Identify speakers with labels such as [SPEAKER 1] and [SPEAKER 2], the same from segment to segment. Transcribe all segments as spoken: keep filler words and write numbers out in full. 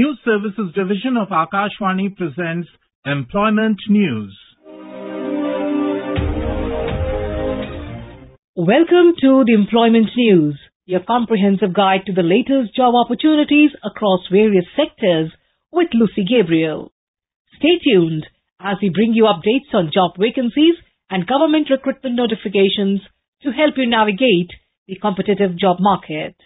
[SPEAKER 1] News Services Division of Akashvani presents Employment News.
[SPEAKER 2] Welcome to the Employment News, your comprehensive guide to the latest job opportunities across various sectors with Lucy Gabriel. Stay tuned as we bring you updates on job vacancies and government recruitment notifications to help you navigate the competitive job market.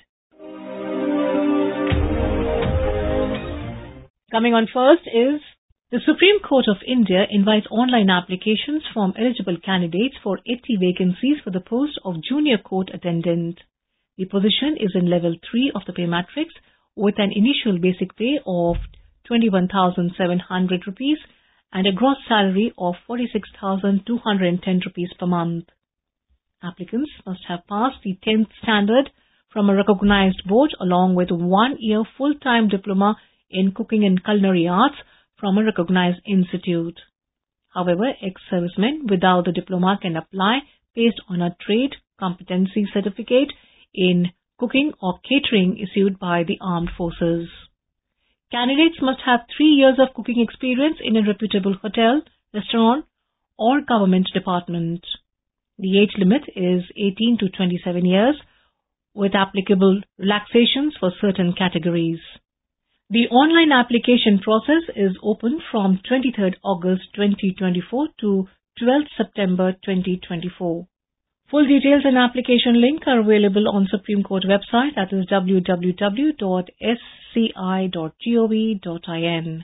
[SPEAKER 2] Coming on first is the Supreme Court of India invites online applications from eligible candidates for eighty vacancies for the post of junior court attendant. The position is in level three of the pay matrix with an initial basic pay of twenty-one thousand seven hundred rupees and a gross salary of forty-six thousand two hundred ten rupees per month. Applicants must have passed the tenth standard from a recognized board along with one year full-time diploma in cooking and culinary arts from a recognized institute. However, ex-servicemen without the diploma can apply based on a trade competency certificate in cooking or catering issued by the armed forces. Candidates must have three years of cooking experience in a reputable hotel, restaurant, or government department. The age limit is eighteen to twenty-seven years, with applicable relaxations for certain categories. The online application process is open from twenty-third August twenty twenty-four to twelfth September twenty twenty-four. Full details and application link are available on Supreme Court website, that is w w w dot s c i dot gov dot in.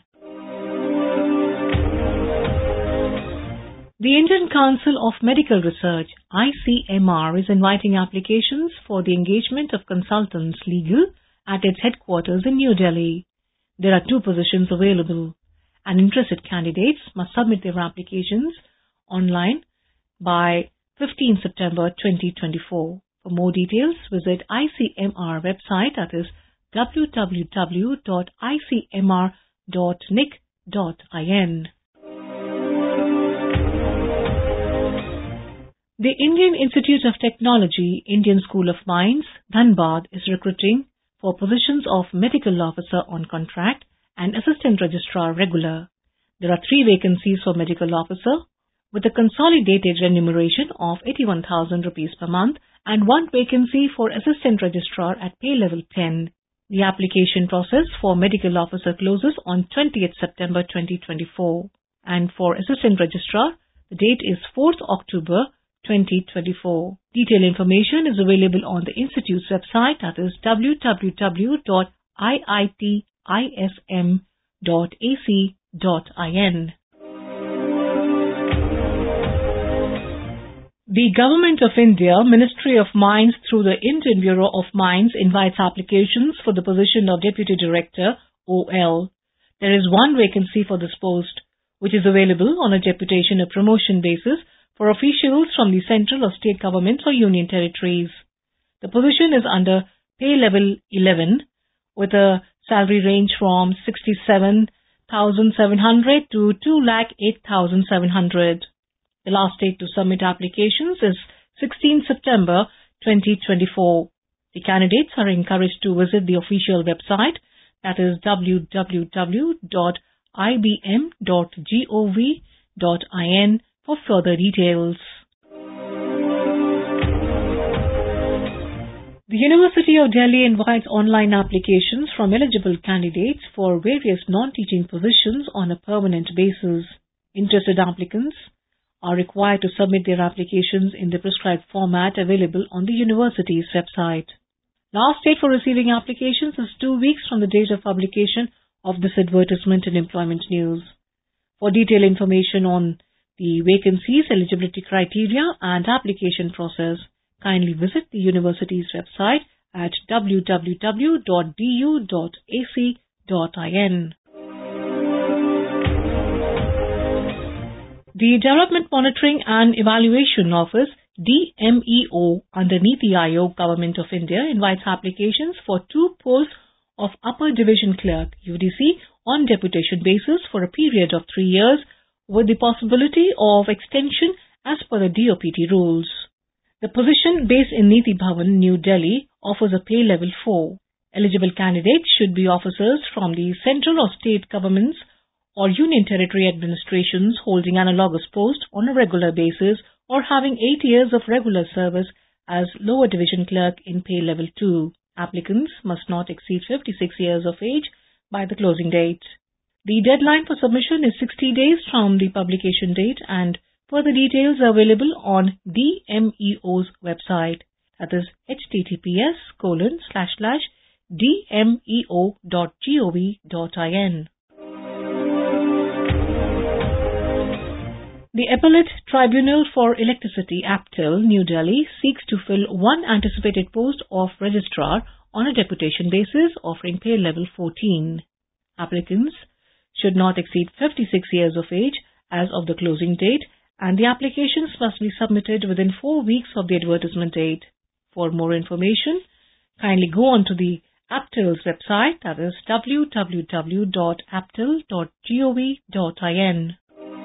[SPEAKER 2] The Indian Council of Medical Research, I C M R, is inviting applications for the engagement of consultants legal at its headquarters in New Delhi. There are two positions available, and interested candidates must submit their applications online by fifteenth September twenty twenty-four. For more details, visit I C M R website, that is w w w dot i c m r dot n i c dot in. The Indian Institute of Technology, Indian School of Mines, Dhanbad is recruiting for positions of medical officer on contract and assistant registrar regular. There are three vacancies for medical officer with a consolidated remuneration of eighty-one thousand rupees per month and one vacancy for assistant registrar at pay level ten. The application process for medical officer closes on twentieth September twenty twenty-four, and for assistant registrar the date is fourth October twenty twenty-four. Detailed information is available on the Institute's website, that is w w w dot i i t i s m dot a c dot in. The Government of India, Ministry of Mines through the Indian Bureau of Mines invites applications for the position of Deputy Director, O L. There is one vacancy for this post, which is available on a deputation or promotion basis for officials from the central or state governments or union territories. The position is under pay level eleven with a salary range from sixty-seven thousand seven hundred to two lakh eight thousand seven hundred. The last date to submit applications is sixteenth September twenty twenty-four. The candidates are encouraged to visit the official website, that is w w w dot i b m dot gov dot in for further details. The University of Delhi invites online applications from eligible candidates for various non-teaching positions on a permanent basis. Interested applicants are required to submit their applications in the prescribed format available on the university's website. Last date for receiving applications is two weeks from the date of publication of this advertisement in Employment News. For detailed information on the vacancies, eligibility criteria and application process, kindly visit the university's website at w w w dot d u dot a c dot in. The Development Monitoring and Evaluation Office, D M E O, under Niti Aayog, Government of India, invites applications for two posts of Upper Division Clerk, U D C, on deputation basis for a period of three years with the possibility of extension as per the D O P T rules. The position based in Niti Bhavan, New Delhi, offers a pay level four. Eligible candidates should be officers from the central or state governments or union territory administrations holding analogous post on a regular basis or having eight years of regular service as lower division clerk in pay level two. Applicants must not exceed fifty-six years of age by the closing date. The deadline for submission is sixty days from the publication date, and further details are available on D M E O's website. That is https colon slash slash dmeo dot gov dot in. The Appellate Tribunal for Electricity, APTEL, New Delhi, seeks to fill one anticipated post of registrar on a deputation basis, offering pay level fourteen. Applicants should not exceed fifty-six years of age as of the closing date, and the applications must be submitted within four weeks of the advertisement date. For more information, kindly go on to the APTEL's website, that is w w w dot aptel dot gov dot in.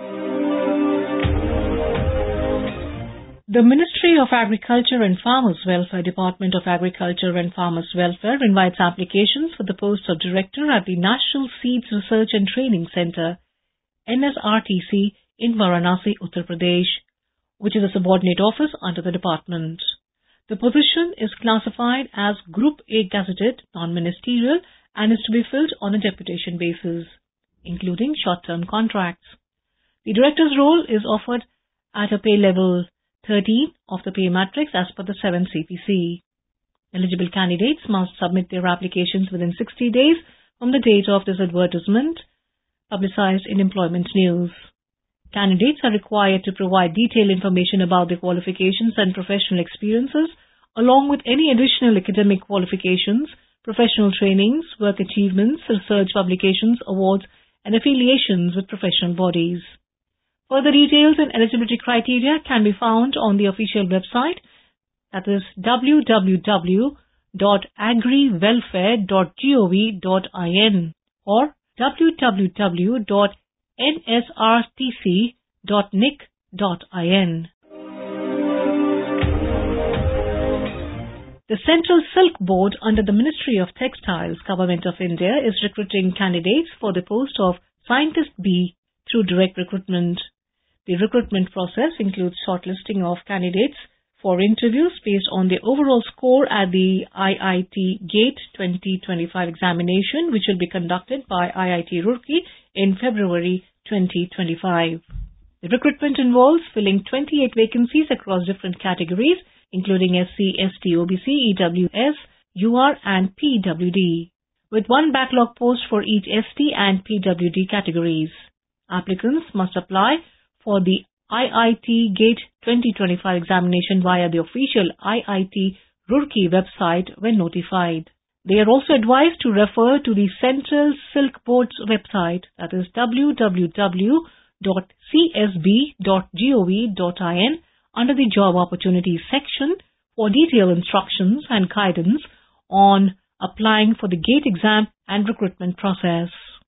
[SPEAKER 2] The Ministry of Agriculture and Farmers Welfare, Department of Agriculture and Farmers Welfare, invites applications for the post of Director at the National Seeds Research and Training Centre, N S R T C, in Varanasi, Uttar Pradesh, which is a subordinate office under the department. The position is classified as Group A Gazetted, non-ministerial, and is to be filled on a deputation basis, including short-term contracts. The Director's role is offered at a pay level thirteen of the pay matrix as per the seventh C P C. Eligible candidates must submit their applications within sixty days from the date of this advertisement, publicized in Employment News. Candidates are required to provide detailed information about their qualifications and professional experiences, along with any additional academic qualifications, professional trainings, work achievements, research publications, awards, and affiliations with professional bodies. Further details and eligibility criteria can be found on the official website, that is w w w dot agri welfare dot gov dot in or w w w dot n s r t c dot n i c dot in. The Central Silk Board under the Ministry of Textiles, Government of India, is recruiting candidates for the post of Scientist B through direct recruitment. The recruitment process includes shortlisting of candidates for interviews based on their overall score at the I I T GATE twenty twenty-five examination, which will be conducted by I I T Roorkee in February twenty twenty-five. The recruitment involves filling twenty-eight vacancies across different categories, including S C, S T, O B C, E W S, U R, and P W D, with one backlog post for each S T and P W D categories. Applicants must apply for the I I T GATE twenty twenty-five examination via the official I I T Roorkee website when notified. They are also advised to refer to the Central Silk Board's website, that is w w w dot c s b dot gov dot in, under the Job Opportunities section for detailed instructions and guidance on applying for the GATE exam and recruitment process.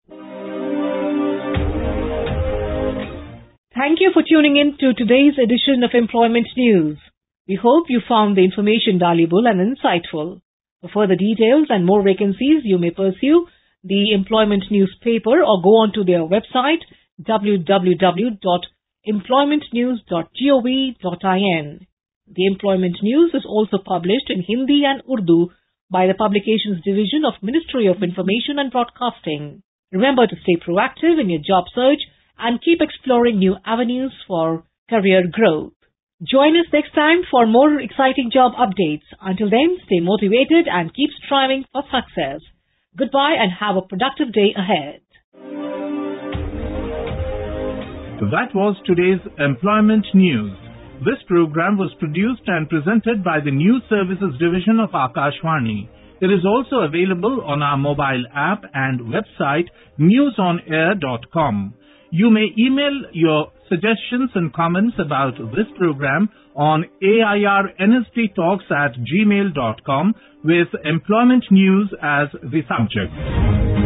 [SPEAKER 2] Thank you for tuning in to today's edition of Employment News. We hope you found the information valuable and insightful. For further details and more vacancies, you may pursue the Employment newspaper or go on to their website w w w dot employment news dot gov dot in. The Employment News is also published in Hindi and Urdu by the Publications Division of Ministry of Information and Broadcasting. Remember to stay proactive in your job search and keep exploring new avenues for career growth. Join us next time for more exciting job updates. Until then, stay motivated and keep striving for success. Goodbye and have a productive day ahead.
[SPEAKER 1] That was today's Employment News. This program was produced and presented by the News Services Division of Akashvani. It is also available on our mobile app and website news on air dot com. You may email your suggestions and comments about this program on airnsttalks at gmail dot com with Employment News as the subject.